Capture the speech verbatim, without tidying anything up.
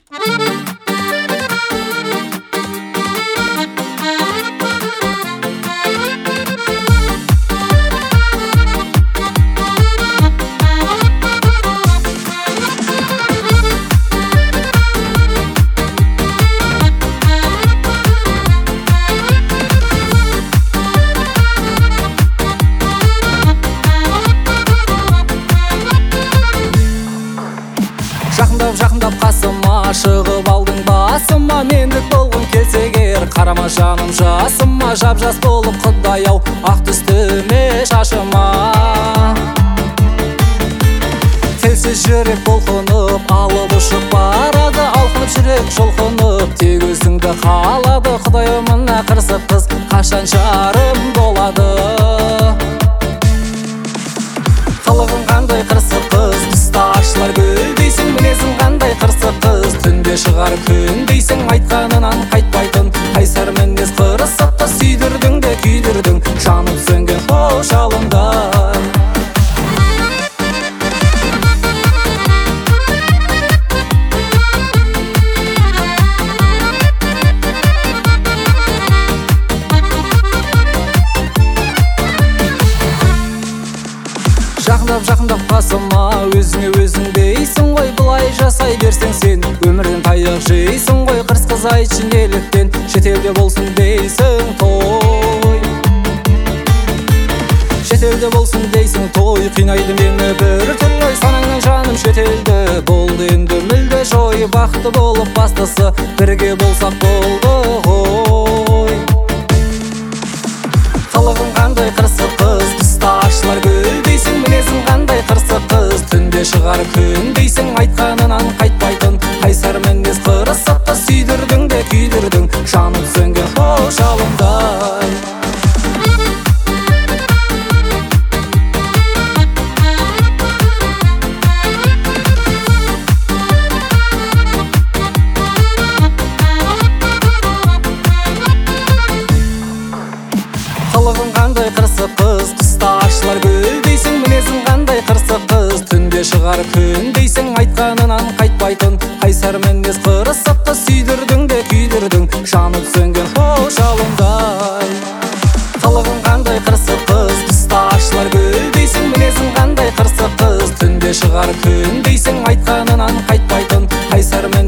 Жақындап жақындап қасыма, шығып алдың басыма. Мендік болғың келсе егер, қарама жаным жасыма. Жап-жас болып құдай-ау, ақ түстіме шашыма. Телсіз жүрек толқынып, алып ұшып барады. Алқынып жүрек жұлқынып, тек өзіңді қалады. Құдай мына қырсық қыз қашан жарым болады? Қылығың қандай қырсық қыз, қыста ашылар гүл дейсің. Мінезің қандай қырсық қыз, түнде шығар күн дейсің. Айтқанынан қайтпайтын қайсар мінез қырсықты, сүйдірдің де күйдірдің жаным сөнген хош алында. Жақындап жақындап қасыма, өзіңе өзің дейсің ғой. Бұлай жасай берсең сен өмірден таяқ жейсің ғой. Қырс қыз айтшы неліктен шетелде болсын дейсің той. Шетелде болсын дейсің той, қинайды мені бір түрлі. Санаңнан жаным шетелде болды енді мүлде жой. Бақытты болып бастысы бірге болсақ болды ғой. Қылығың қандай қырсық қыз, қыста ашылар гүл дейсің. Мінезің қандай қырсық қыз, түнде шығар күн дейсің. Айтқанынан қайтпайтын қайсар мінез қырсықты, сүйдірдің де күйдірдің жаным сөнген хош алындай. Қылығың қандай қырсық қыз, қыста ашылар гүл дейсің. Мінезің қандай қырсық қыз, түнде шығар күн дейсің. Айтқанынан қайтпайтын қайсар мінез қырсықты, сүйдірдің де күйдірдің жаным сөнген хош алындай. Қылығың қандай қырсық қыз, қыста ашылар гүл дейсің. Мінезің қандай қырсық қыз, түнде шығар күн дейсің. Айтқанынан қайтпайтын қайсар мінез